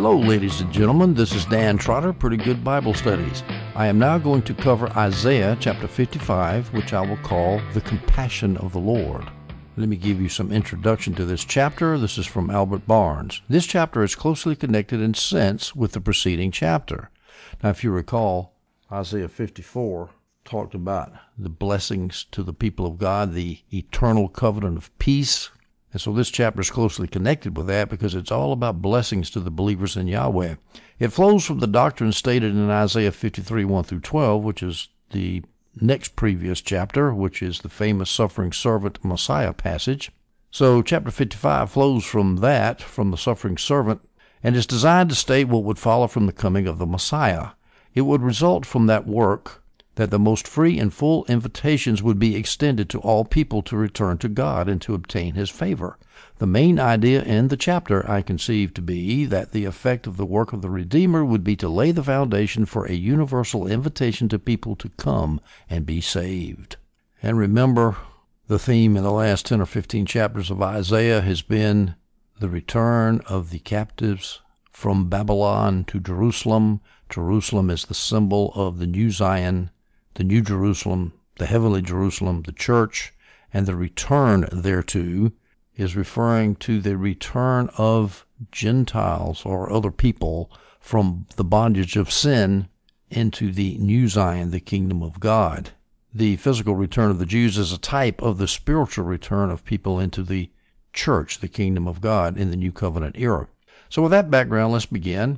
Hello, ladies and gentlemen. This is Dan Trotter, Pretty Good Bible Studies. I am now going to cover Isaiah chapter 55, which I will call The Compassion of the Lord. Let me give you some introduction to this chapter. This is from Albert Barnes. This chapter is closely connected in sense with the preceding chapter. Now, if you recall, Isaiah 54 talked about the blessings to the people of God, the eternal covenant of peace. And so this chapter is closely connected with that because it's all about blessings to the believers in Yahweh. It flows from the doctrine stated in Isaiah 53, 1 through 12, which is the next previous chapter, which is the famous suffering servant Messiah passage. So chapter 55 flows from that, from the suffering servant, and is designed to state what would follow from the coming of the Messiah. It would result from that work that the most free and full invitations would be extended to all people to return to God and to obtain His favor. The main idea in the chapter I conceive to be that the effect of the work of the Redeemer would be to lay the foundation for a universal invitation to people to come and be saved. And remember, the theme in the last 10 or 15 chapters of Isaiah has been the return of the captives from Babylon to Jerusalem. Jerusalem is the symbol of the New Zion, the New Jerusalem, the heavenly Jerusalem, the church, and the return thereto is referring to the return of Gentiles or other people from the bondage of sin into the New Zion, the kingdom of God. The physical return of the Jews is a type of the spiritual return of people into the church, the kingdom of God, in the New Covenant era. So with that background, let's begin.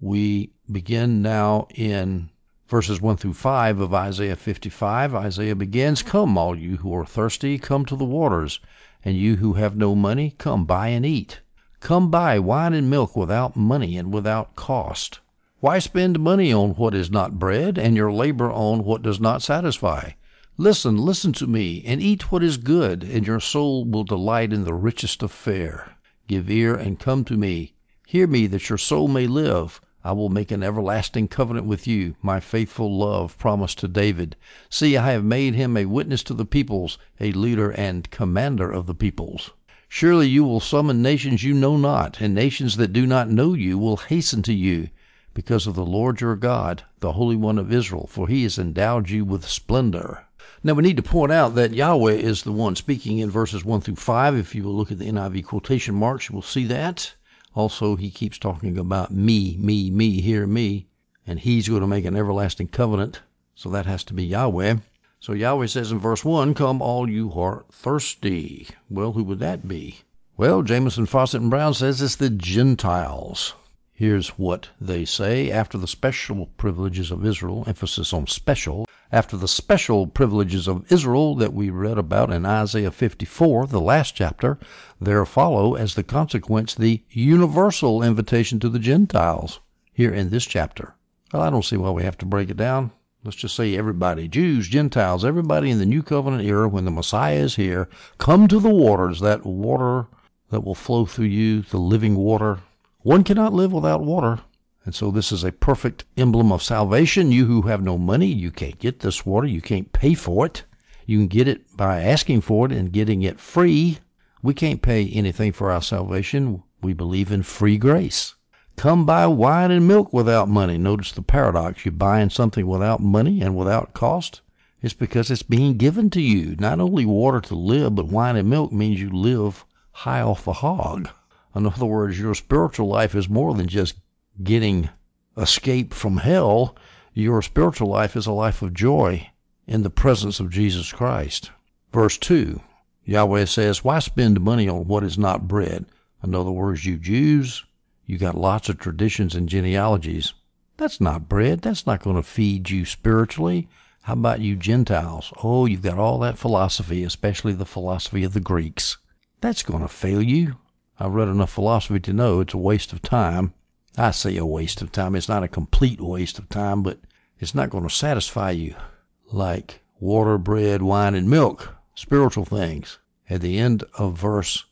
We begin now in verses 1 through 5 of Isaiah 55. Isaiah begins, "Come, all you who are thirsty, come to the waters, and you who have no money, come buy and eat. Come buy wine and milk without money and without cost. Why spend money on what is not bread, and your labor on what does not satisfy? Listen to me, and eat what is good, and your soul will delight in the richest of fare. Give ear and come to me. Hear me, that your soul may live. I will make an everlasting covenant with you, my faithful love promised to David. See, I have made him a witness to the peoples, a leader and commander of the peoples. Surely you will summon nations you know not, and nations that do not know you will hasten to you, because of the Lord your God, the Holy One of Israel, for he has endowed you with splendor." Now we need to point out that Yahweh is the one speaking in verses 1 through 5. If you will look at the NIV quotation marks, you will see that. Also, he keeps talking about me, hear me, and he's going to make an everlasting covenant, so that has to be Yahweh. So Yahweh says in verse 1, "Come all you who are thirsty." Well, who would that be? Well, Jamieson, Fawcett, and Brown says it's the Gentiles. Here's what they say: after the special privileges of Israel, emphasis on special, after the special privileges of Israel that we read about in Isaiah 54, the last chapter, there follow, as the consequence, the universal invitation to the Gentiles here in this chapter. Well, I don't see why we have to break it down. Let's just say everybody, Jews, Gentiles, everybody in the New Covenant era, when the Messiah is here, come to the waters, that water that will flow through you, the living water. One cannot live without water. And so this is a perfect emblem of salvation. You who have no money, you can't get this water. You can't pay for it. You can get it by asking for it and getting it free. We can't pay anything for our salvation. We believe in free grace. Come buy wine and milk without money. Notice the paradox. You're buying something without money and without cost. It's because it's being given to you. Not only water to live, but wine and milk means you live high off the hog. In other words, your spiritual life is more than just getting escape from hell. Your spiritual life is a life of joy in the presence of Jesus Christ. Verse 2, Yahweh says, "Why spend money on what is not bread?" In other words, you Jews, you got lots of traditions and genealogies. That's not bread. That's not going to feed you spiritually. How about you Gentiles? Oh, you've got all that philosophy, especially the philosophy of the Greeks. That's going to fail you. I've read enough philosophy to know it's a waste of time. I say a waste of time. It's not a complete waste of time, but it's not going to satisfy you like water, bread, wine, and milk, spiritual things. At the end of verse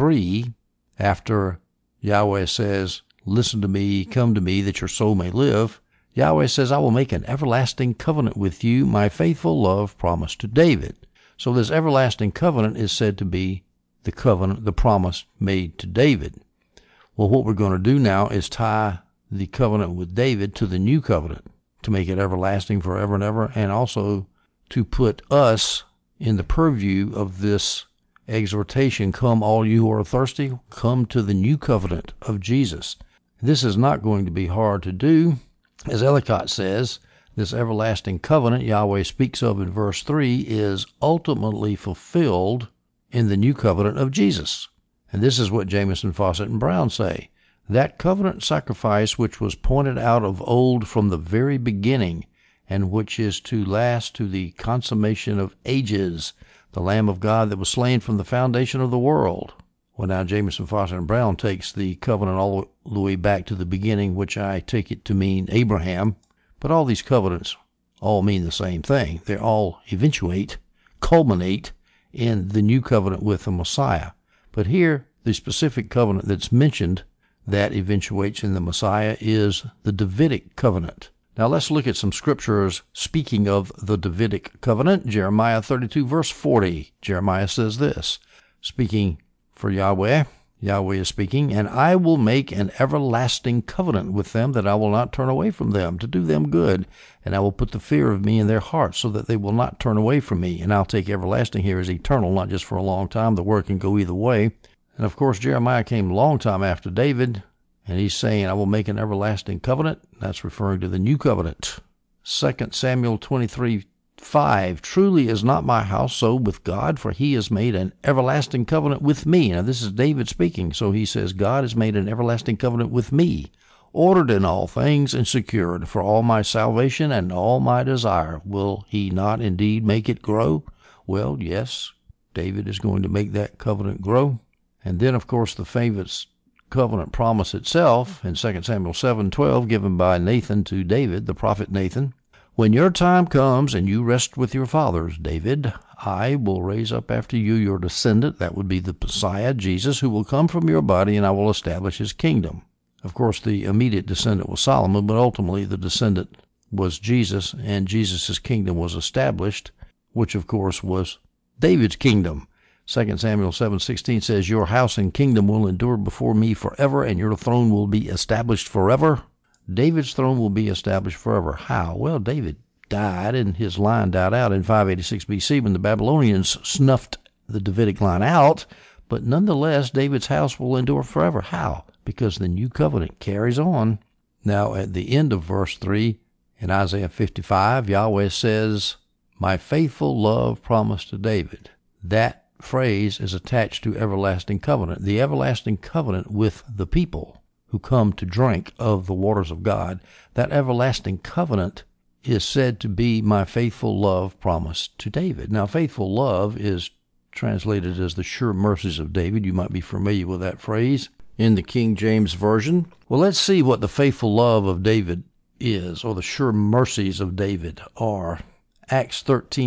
3, after Yahweh says, "Listen to me, come to me, that your soul may live," Yahweh says, "I will make an everlasting covenant with you, my faithful love promised to David." So this everlasting covenant is said to be the covenant, the promise made to David. Well, what we're going to do now is tie the covenant with David to the new covenant to make it everlasting forever and ever, and also to put us in the purview of this exhortation, come all you who are thirsty, come to the new covenant of Jesus. This is not going to be hard to do. As Ellicott says, this everlasting covenant Yahweh speaks of in verse 3 is ultimately fulfilled in the new covenant of Jesus. And this is what Jamieson, Fawcett, and Brown say. That covenant sacrifice which was pointed out of old from the very beginning, and which is to last to the consummation of ages, the Lamb of God that was slain from the foundation of the world. Well, now Jamieson, Fawcett, and Brown takes the covenant all the way back to the beginning, which I take it to mean Abraham. But all these covenants all mean the same thing. They all culminate in the new covenant with the Messiah. But here, the specific covenant that's mentioned that eventuates in the Messiah is the Davidic covenant. Now let's look at some scriptures speaking of the Davidic covenant. Jeremiah 32 verse 40. Jeremiah says this, speaking for Yahweh, Yahweh is speaking, and I will make an everlasting covenant with them that I will not turn away from them to do them good. And I will put the fear of me in their hearts so that they will not turn away from me. And I'll take everlasting here as eternal, not just for a long time. The word can go either way. And of course, Jeremiah came a long time after David, and he's saying, I will make an everlasting covenant. That's referring to the new covenant. 2 Samuel 23:5, truly is not my house so with God, for he has made an everlasting covenant with me. Now this is David speaking, so he says, God has made an everlasting covenant with me, ordered in all things and secured for all my salvation and all my desire. Will he not indeed make it grow? Well, yes, David is going to make that covenant grow. And then, of course, the famous covenant promise itself in 2 Samuel 7:12, given by Nathan to David, the prophet Nathan. When your time comes and you rest with your fathers, David, I will raise up after you your descendant, that would be the Messiah, Jesus, who will come from your body, and I will establish his kingdom. Of course, the immediate descendant was Solomon, but ultimately the descendant was Jesus, and Jesus' kingdom was established, which, of course, was David's kingdom. 2 Samuel 7:16 says, your house and kingdom will endure before me forever, and your throne will be established forever. David's throne will be established forever. How? Well, David died, and his line died out in 586 B.C. when the Babylonians snuffed the Davidic line out, but nonetheless, David's house will endure forever. How? Because the new covenant carries on. Now, at the end of verse 3 in Isaiah 55, Yahweh says, my faithful love promised to David. That phrase is attached to everlasting covenant, the everlasting covenant with the people who come to drink of the waters of God. That everlasting covenant is said to be my faithful love promised to David. Now, faithful love is translated as the sure mercies of David. You might be familiar with that phrase in the King James Version. Well, let's see what the faithful love of David is, or the sure mercies of David are. Acts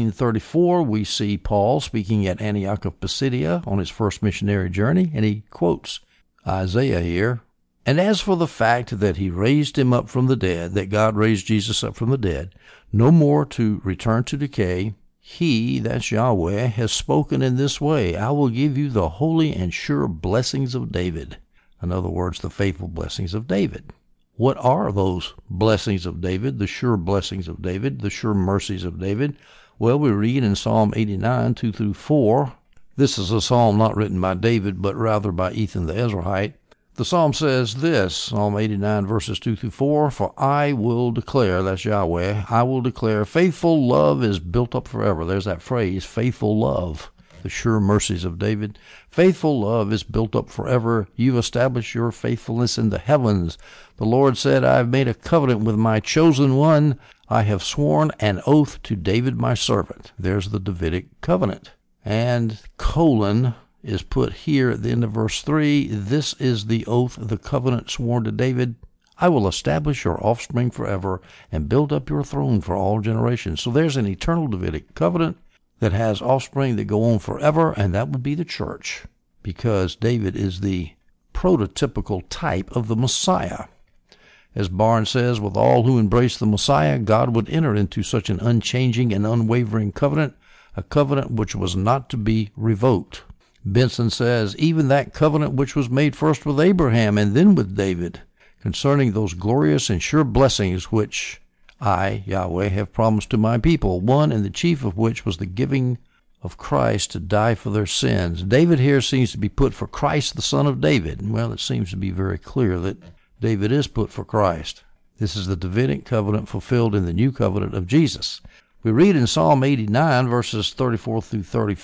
13:34, we see Paul speaking at Antioch of Pisidia on his first missionary journey, and he quotes Isaiah here. And as for the fact that he raised him up from the dead, that God raised Jesus up from the dead, no more to return to decay, he, that's Yahweh, has spoken in this way, I will give you the holy and sure blessings of David. In other words, the faithful blessings of David. What are those blessings of David, the sure blessings of David, the sure mercies of David? Well, we read in Psalm 89, 2-4. This is a psalm not written by David, but rather by Ethan the Ezrahite. The psalm says this, Psalm 89, verses 2-4, for I will declare, that's Yahweh, I will declare, faithful love is built up forever. There's that phrase, faithful love. The sure mercies of David. Faithful love is built up forever. You establish your faithfulness in the heavens. The Lord said, I have made a covenant with my chosen one. I have sworn an oath to David my servant. There's the Davidic covenant. And colon is put here at the end of verse 3. This is the oath, the covenant sworn to David. I will establish your offspring forever and build up your throne for all generations. So there's an eternal Davidic covenant that has offspring that go on forever, and that would be the church, because David is the prototypical type of the Messiah. As Barnes says, with all who embrace the Messiah, God would enter into such an unchanging and unwavering covenant, a covenant which was not to be revoked. Benson says, even that covenant which was made first with Abraham and then with David, concerning those glorious and sure blessings which I, Yahweh, have promised to my people, one and the chief of which was the giving of Christ to die for their sins. David here seems to be put for Christ, the son of David. Well, it seems to be very clear that David is put for Christ. This is the Davidic covenant fulfilled in the new covenant of Jesus. We read in Psalm 89, verses 34 through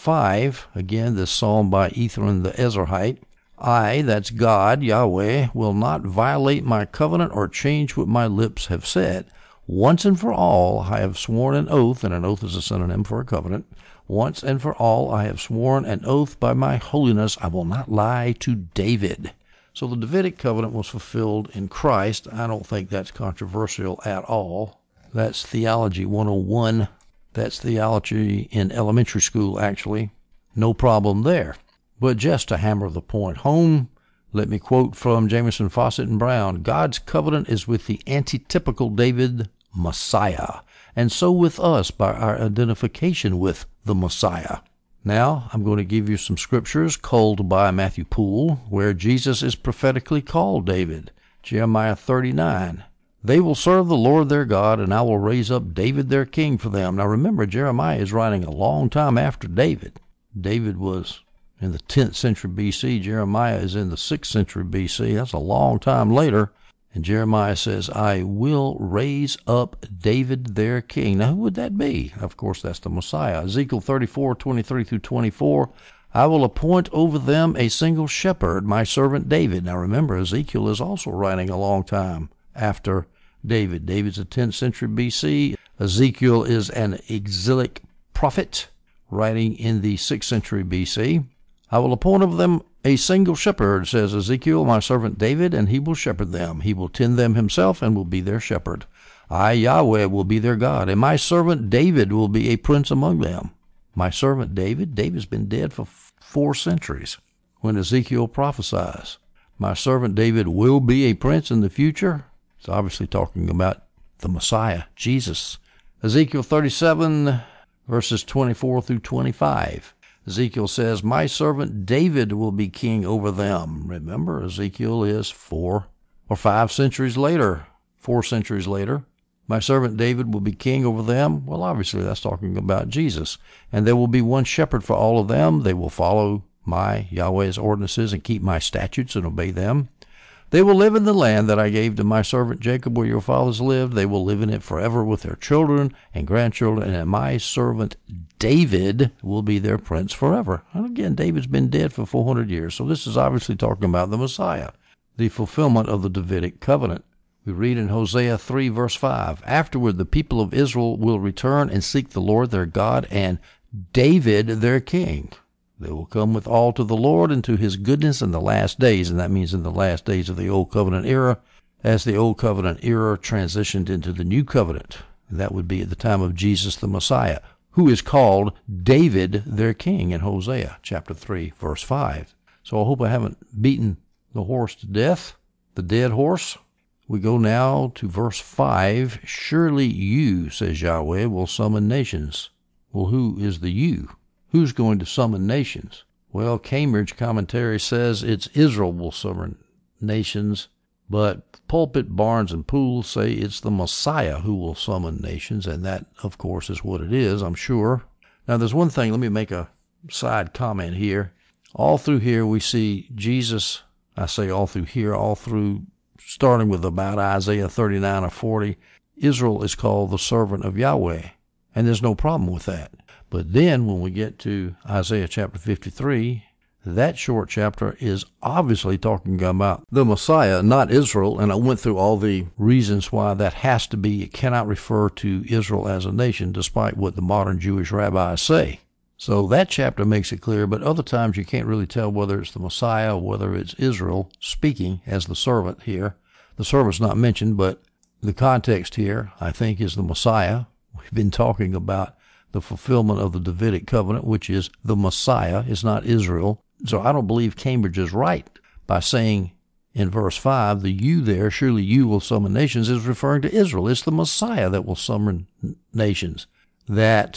35, again, this psalm by Ethan the Ezrahite, I, that's God, Yahweh, will not violate my covenant or change what my lips have said. Once and for all I have sworn an oath, and an oath is a synonym for a covenant. Once and for all I have sworn an oath by my holiness, I will not lie to David. So the Davidic covenant was fulfilled in Christ. I don't think that's controversial at all. That's Theology 101. That's theology in elementary school, actually. No problem there. But just to hammer the point home, let me quote from Jamieson, Fawcett, and Brown. God's covenant is with the antitypical David Messiah, and so with us by our identification with the Messiah. Now, I'm going to give you some scriptures culled by Matthew Poole, where Jesus is prophetically called David. Jeremiah 39. They will serve the Lord their God, and I will raise up David their king for them. Now remember, Jeremiah is writing a long time after David. David was in the 10th century B.C. Jeremiah is in the 6th century B.C. That's a long time later. And Jeremiah says, I will raise up David their king. Now, who would that be? Of course, that's the Messiah. Ezekiel 34, 23 through 24. I will appoint over them a single shepherd, my servant David. Now, remember, Ezekiel is also writing a long time after David. David's a 10th century B.C. Ezekiel is an exilic prophet writing in the 6th century B.C. I will appoint over them a single shepherd, says Ezekiel, my servant David, and he will shepherd them. He will tend them himself and will be their shepherd. I, Yahweh, will be their God, and my servant David will be a prince among them. My servant David's been dead for 4 centuries when Ezekiel prophesies. My servant David will be a prince in the future. It's obviously talking about the Messiah, Jesus. Ezekiel 37, verses 24 through 25. Ezekiel says, my servant David will be king over them. Remember, Ezekiel is 4 or 5 centuries later, 4 centuries later. My servant David will be king over them. Well, obviously, that's talking about Jesus. And there will be one shepherd for all of them. They will follow my, Yahweh's ordinances and keep my statutes and obey them. They will live in the land that I gave to my servant Jacob, where your fathers lived. They will live in it forever with their children and grandchildren, and my servant David will be their prince forever. And again, David's been dead for 400 years, so this is obviously talking about the Messiah, the fulfillment of the Davidic covenant. We read in Hosea 3, verse 5, afterward the people of Israel will return and seek the Lord their God and David their king. They will come with all to the Lord and to his goodness in the last days, and that means in the last days of the Old Covenant era, as the Old Covenant era transitioned into the New Covenant. And that would be at the time of Jesus the Messiah, who is called David their king in Hosea chapter 3, verse 5. So I hope I haven't beaten the horse to death, the dead horse. We go now to verse 5. Surely you, says Yahweh, will summon nations. Well, who is the you? Who's going to summon nations? Well, Cambridge commentary says it's Israel will summon nations, but Pulpit, Barnes, and Poole say it's the Messiah who will summon nations, and that, of course, is what it is, I'm sure. Now, there's one thing, let me make a side comment here. All through here we see Jesus, I say all through here, all through, starting with about Isaiah 39 or 40, Israel is called the servant of Yahweh, and there's no problem with that. But then when we get to Isaiah chapter 53, that short chapter is obviously talking about the Messiah, not Israel. And I went through all the reasons why that has to be. It cannot refer to Israel as a nation, despite what the modern Jewish rabbis say. So that chapter makes it clear, but other times you can't really tell whether it's the Messiah or whether it's Israel speaking as the servant here. The servant's not mentioned, but the context here, I think, is the Messiah. We've been talking about the fulfillment of the Davidic covenant, which is the Messiah, is not Israel. So I don't believe Cambridge is right by saying in verse 5, the you there, surely you will summon nations, is referring to Israel. It's the Messiah that will summon nations. That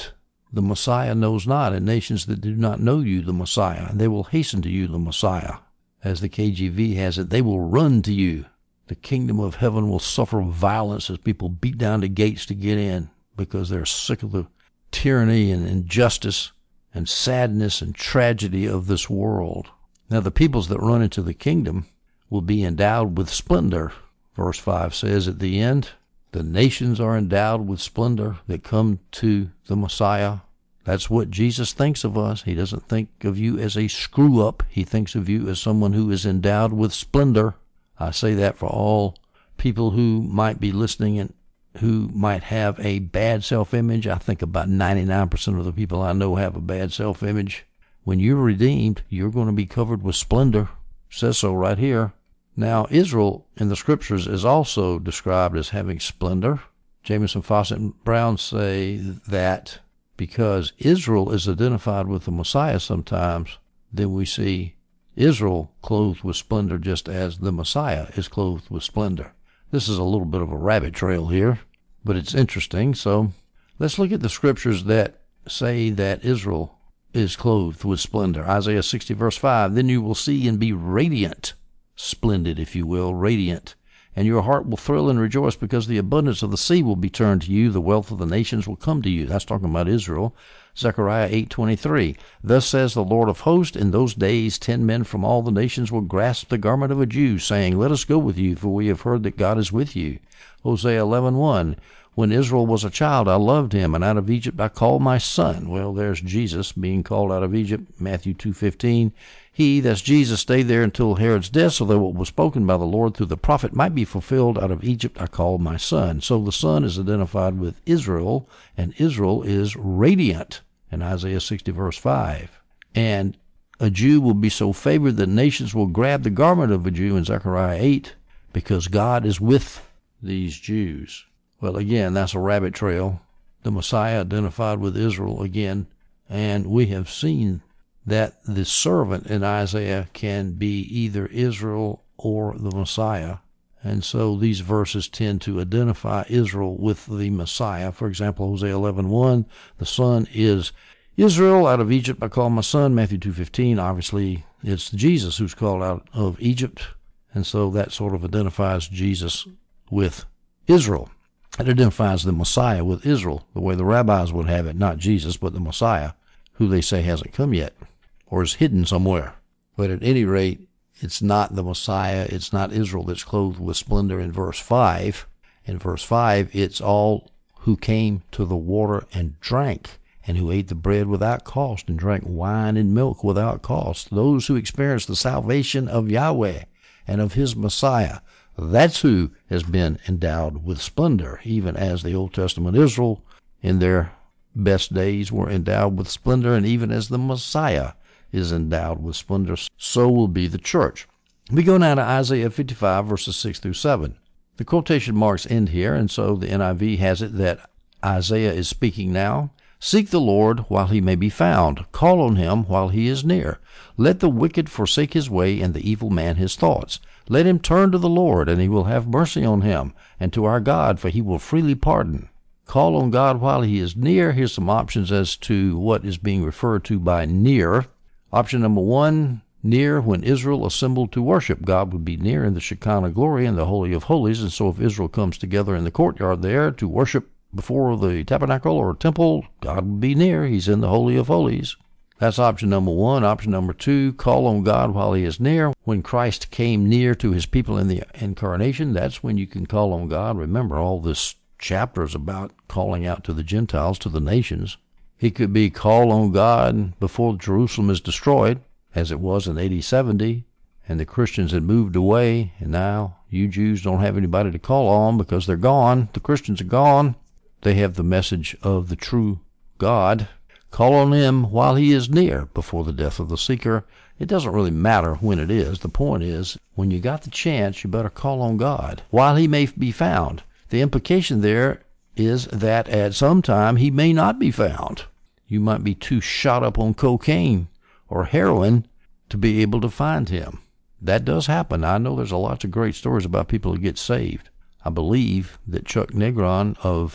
the Messiah knows not, and nations that do not know you, the Messiah, they will hasten to you, the Messiah. As the KJV has it, they will run to you. The kingdom of heaven will suffer violence as people beat down the gates to get in because they're sick of the tyranny and injustice and sadness and tragedy of this world. Now the peoples that run into the kingdom will be endowed with splendor. Verse 5 says at the end, the nations are endowed with splendor that come to the Messiah. That's what Jesus thinks of us. He doesn't think of you as a screw-up. He thinks of you as someone who is endowed with splendor. I say that for all people who might be listening and who might have a bad self-image. I think about 99% of the people I know have a bad self-image. When you're redeemed, you're going to be covered with splendor. It says so right here. Now, Israel in the Scriptures is also described as having splendor. Jamieson, Fausset, and Brown say that because Israel is identified with the Messiah sometimes, then we see Israel clothed with splendor just as the Messiah is clothed with splendor. This is a little bit of a rabbit trail here, but it's interesting. So let's look at the Scriptures that say that Israel is clothed with splendor. Isaiah 60 verse 5, then you will see and be radiant, splendid, if you will, radiant. And your heart will thrill and rejoice because the abundance of the sea will be turned to you. The wealth of the nations will come to you. That's talking about Israel. Zechariah 8:23. Thus says the Lord of hosts, in those days 10 men from all the nations will grasp the garment of a Jew, saying, let us go with you, for we have heard that God is with you. Hosea 11:1. When Israel was a child, I loved him, and out of Egypt I called my son. Well, there's Jesus being called out of Egypt. Matthew 2:15. He, that's Jesus, stayed there until Herod's death, so that what was spoken by the Lord through the prophet might be fulfilled. Out of Egypt I called my son. So the son is identified with Israel, and Israel is radiant in Isaiah 60 verse 5. And a Jew will be so favored that nations will grab the garment of a Jew in Zechariah 8 because God is with these Jews. Well, again, that's a rabbit trail. The Messiah identified with Israel again, and we have seen that the servant in Isaiah can be either Israel or the Messiah. And so these verses tend to identify Israel with the Messiah. For example, Hosea 11:1, the son is Israel. Out of Egypt I call my son. Matthew 2:15, obviously it's Jesus who's called out of Egypt. And so that sort of identifies Jesus with Israel. It identifies the Messiah with Israel, the way the rabbis would have it, not Jesus, but the Messiah, who they say hasn't come yet or is hidden somewhere. But at any rate, it's not the Messiah, it's not Israel that's clothed with splendor in verse 5. In verse 5, it's all who came to the water and drank, and who ate the bread without cost and drank wine and milk without cost. Those who experienced the salvation of Yahweh and of his Messiah. That's who has been endowed with splendor, even as the Old Testament Israel in their best days were endowed with splendor, and even as the Messiah is endowed with splendor, so will be the church. We go now to Isaiah 55, verses 6 through 7. The quotation marks end here, and so the NIV has it that Isaiah is speaking now. Seek the Lord while he may be found. Call on him while he is near. Let the wicked forsake his way, and the evil man his thoughts. Let him turn to the Lord, and he will have mercy on him, and to our God, for he will freely pardon. Call on God while he is near. Here's some options as to what is being referred to by near. Option number 1, near when Israel assembled to worship. God would be near in the Shekinah glory and the Holy of Holies, and so if Israel comes together in the courtyard there to worship before the tabernacle or temple, God would be near. He's in the Holy of Holies. That's option number 1. Option number 2, call on God while he is near. When Christ came near to his people in the incarnation, that's when you can call on God. Remember, all this chapter is about calling out to the Gentiles, to the nations. He could be call on God before Jerusalem is destroyed, as it was in AD 70, and the Christians had moved away, and now you Jews don't have anybody to call on because they're gone. The Christians are gone. They have the message of the true God. Call on him while he is near, before the death of the seeker. It doesn't really matter when it is. The point is, when you got the chance, you better call on God while he may be found. The implication there is that at some time he may not be found. You might be too shot up on cocaine or heroin to be able to find him. That does happen. I know there's lots of great stories about people who get saved. I believe that Chuck Negron of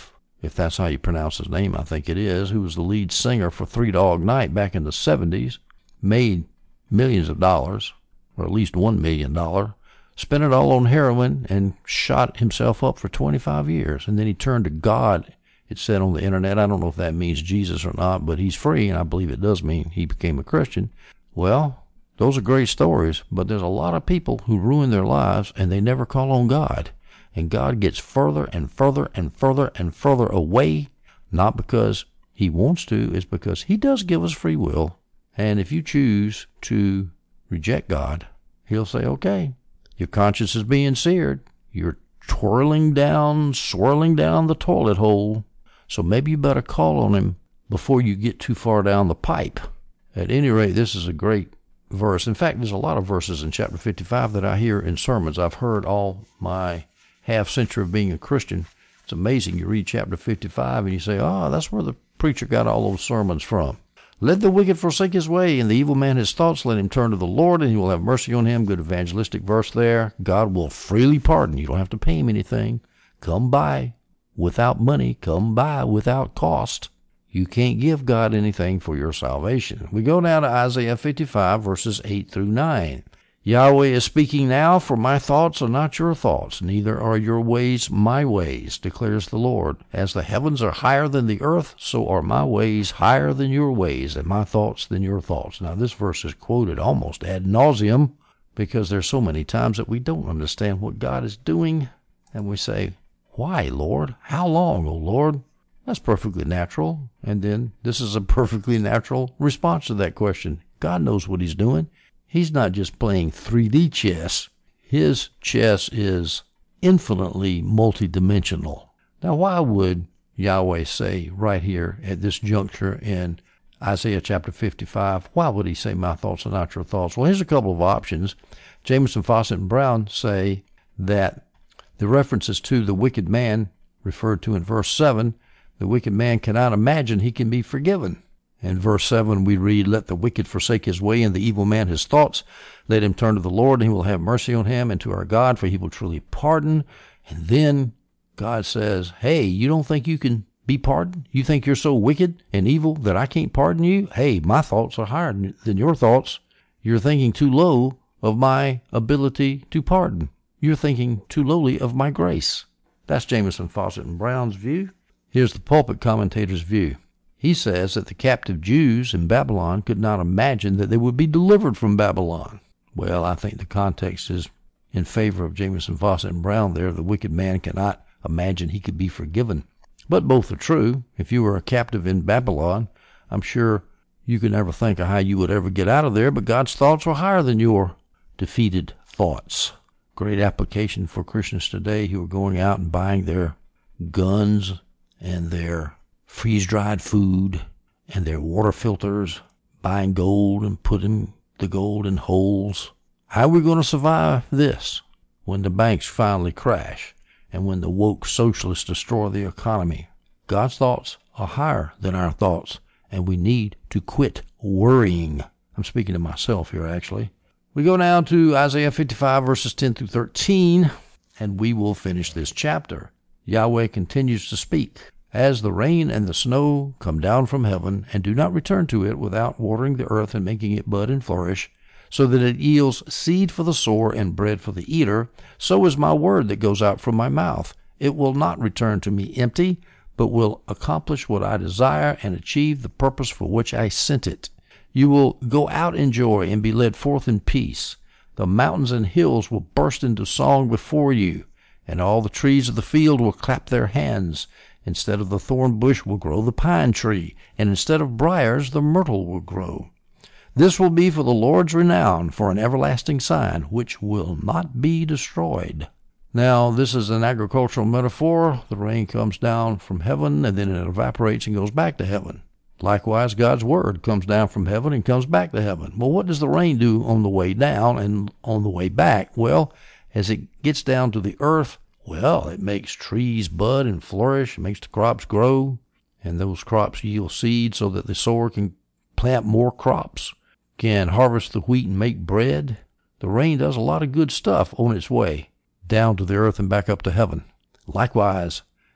if that's how you pronounce his name, I think it is, who was the lead singer for Three Dog Night back in the 70s, made millions of dollars, or at least $1 million, spent it all on heroin, and shot himself up for 25 years. And then he turned to God, it said on the internet. I don't know if that means Jesus or not, but he's free, and I believe it does mean he became a Christian. Well, those are great stories, but there's a lot of people who ruin their lives, and they never call on God. And God gets further and further and further and further away, not because he wants to, it's because he does give us free will. And if you choose to reject God, he'll say, okay, your conscience is being seared. You're swirling down the toilet hole. So maybe you better call on him before you get too far down the pipe. At any rate, this is a great verse. In fact, there's a lot of verses in chapter 55 that I hear in sermons. I've heard all my half century of being a Christian. It's amazing. You read chapter 55 and you say, that's where the preacher got all those sermons from. Let the wicked forsake his way, and the evil man his thoughts. Let him turn to the Lord, and he will have mercy on him. Good evangelistic verse there. God will freely pardon. You don't have to pay him anything. Come by without money. Come by without cost. You can't give God anything for your salvation. We go now to Isaiah 55, verses 8 through 9. Yahweh is speaking now, for my thoughts are not your thoughts, neither are your ways my ways, declares the Lord. As the heavens are higher than the earth, so are my ways higher than your ways, and my thoughts than your thoughts. Now, this verse is quoted almost ad nauseum, because there's so many times that we don't understand what God is doing, and we say, why, Lord? How long, O Lord? That's perfectly natural. And then this is a perfectly natural response to that question. God knows what he's doing. He's not just playing 3D chess. His chess is infinitely multidimensional. Now, why would Yahweh say right here at this juncture in Isaiah chapter 55, why would he say, my thoughts are not your thoughts? Well, here's a couple of options. Jamieson, Fausset, and Brown say that the references to the wicked man referred to in verse 7, the wicked man cannot imagine he can be forgiven. In verse 7 we read, let the wicked forsake his way, and the evil man his thoughts. Let him turn to the Lord, and he will have mercy on him, and to our God, for he will truly pardon. And then God says, hey, you don't think you can be pardoned? You think you're so wicked and evil that I can't pardon you? Hey, my thoughts are higher than your thoughts. You're thinking too low of my ability to pardon. You're thinking too lowly of my grace. That's Jamieson, Fausset, and Brown's view. Here's the pulpit commentator's view. He says that the captive Jews in Babylon could not imagine that they would be delivered from Babylon. Well, I think the context is in favor of Jamieson, Fausset, and Brown there. The wicked man cannot imagine he could be forgiven. But both are true. If you were a captive in Babylon, I'm sure you could never think of how you would ever get out of there, but God's thoughts were higher than your defeated thoughts. Great application for Christians today who are going out and buying their guns and their freeze-dried food and their water filters, buying gold and putting the gold in holes. How are we going to survive this when the banks finally crash and when the woke socialists destroy the economy? God's thoughts are higher than our thoughts, and we need to quit worrying. I'm speaking to myself here, actually. We go now to Isaiah 55, verses 10 through 13, and we will finish this chapter. Yahweh continues to speak. As the rain and the snow come down from heaven, and do not return to it without watering the earth and making it bud and flourish, so that it yields seed for the sower and bread for the eater, so is my word that goes out from my mouth. It will not return to me empty, but will accomplish what I desire and achieve the purpose for which I sent it. You will go out in joy and be led forth in peace. The mountains and hills will burst into song before you, and all the trees of the field will clap their hands. Instead of the thorn bush will grow the pine tree, and instead of briars the myrtle will grow. This will be for the Lord's renown, for an everlasting sign, which will not be destroyed. Now, this is an agricultural metaphor. The rain comes down from heaven, and then it evaporates and goes back to heaven. Likewise, God's word comes down from heaven and comes back to heaven. Well, what does the rain do on the way down and on the way back? Well, as it gets down to the earth, well, it makes trees bud and flourish, it makes the crops grow, and those crops yield seed so that the sower can plant more crops, can harvest the wheat and make bread. The rain does a lot of good stuff on its way down to the earth and back up to heaven. Likewise,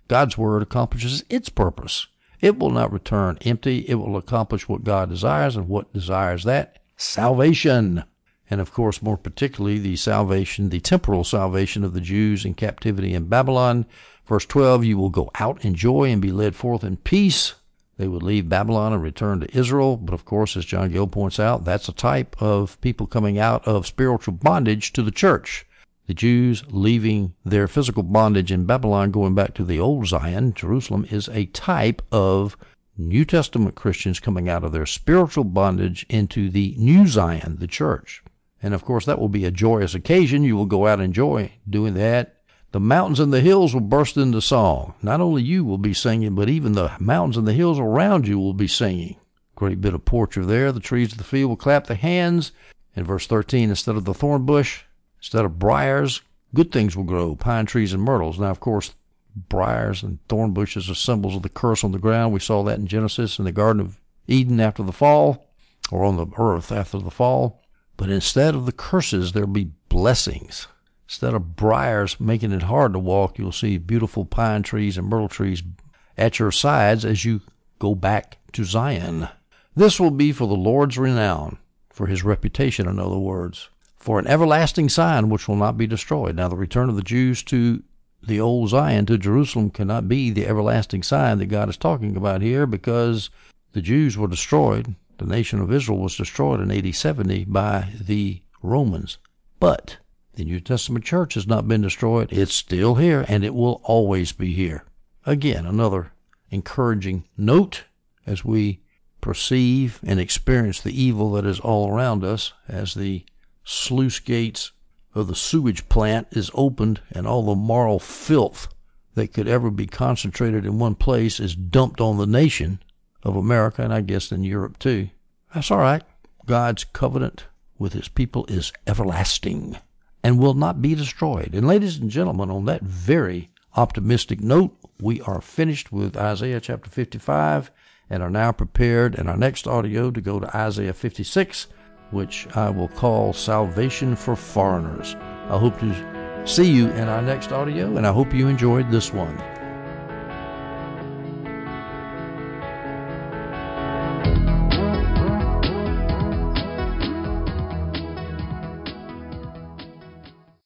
God's word accomplishes its purpose. It will not return empty. It will accomplish what God desires, and what desires that? Salvation. And of course, more particularly, the salvation, the temporal salvation of the Jews in captivity in Babylon. Verse 12, you will go out in joy and be led forth in peace. They would leave Babylon and return to Israel. But of course, as John Gill points out, that's a type of people coming out of spiritual bondage to the church. The Jews leaving their physical bondage in Babylon, going back to the old Zion, Jerusalem, is a type of New Testament Christians coming out of their spiritual bondage into the new Zion, the church. And of course, that will be a joyous occasion. You will go out and enjoy doing that. The mountains and the hills will burst into song. Not only you will be singing, but even the mountains and the hills around you will be singing. Great bit of poetry there. The trees of the field will clap their hands. In verse 13, instead of the thorn bush, instead of briars, good things will grow, pine trees and myrtles. Now, of course, briars and thorn bushes are symbols of the curse on the ground. We saw that in Genesis in the Garden of Eden after the fall, or on the earth after the fall. But instead of the curses, there'll be blessings. Instead of briars making it hard to walk, you'll see beautiful pine trees and myrtle trees at your sides as you go back to Zion. This will be for the Lord's renown, for his reputation, in other words, for an everlasting sign which will not be destroyed. Now, the return of the Jews to the old Zion, to Jerusalem, cannot be the everlasting sign that God is talking about here, because the Jews were destroyed. The nation of Israel was destroyed in AD 70 by the Romans. But the New Testament church has not been destroyed. It's still here, and it will always be here. Again, another encouraging note as we perceive and experience the evil that is all around us, as the sluice gates of the sewage plant is opened and all the moral filth that could ever be concentrated in one place is dumped on the nation of America, and I guess in Europe too. That's all right. God's covenant with his people is everlasting and will not be destroyed. And ladies and gentlemen, on that very optimistic note, we are finished with Isaiah chapter 55 and are now prepared in our next audio to go to Isaiah 56, which I will call Salvation for Foreigners. I hope to see you in our next audio, and I hope you enjoyed this one.